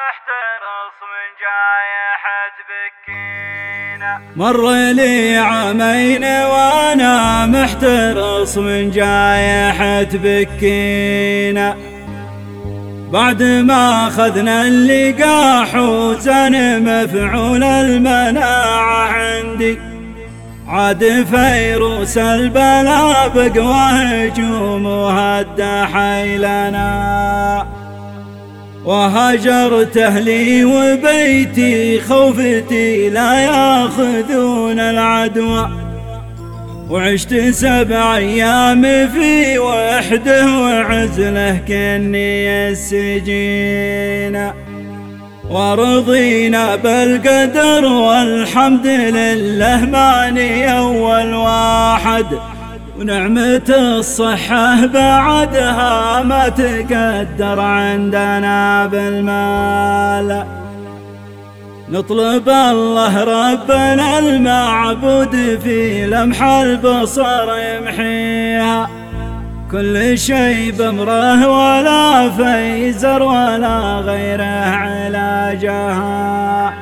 محترص من جايحة بكينا. مر لي عامين وانا محترص من جايحة بكينا، بعد ما اخذنا اللقاح وزن مفعول المناعة عندي، عاد فيروس البلا بقوى هجوم وهدى حيلنا، وهجرت اهلي وبيتي خوفتي لا ياخذون العدوى، وعشت 7 أيام في وحده وعزله كني السجين، ورضينا بالقدر والحمد لله ماني أول واحد، ونعمة الصحة بعدها ما تقدر عندنا بالمال. نطلب الله ربنا المعبود في لمح البصر يمحيها، كل شيء بأمره ولا فيزر ولا غيره علاجها.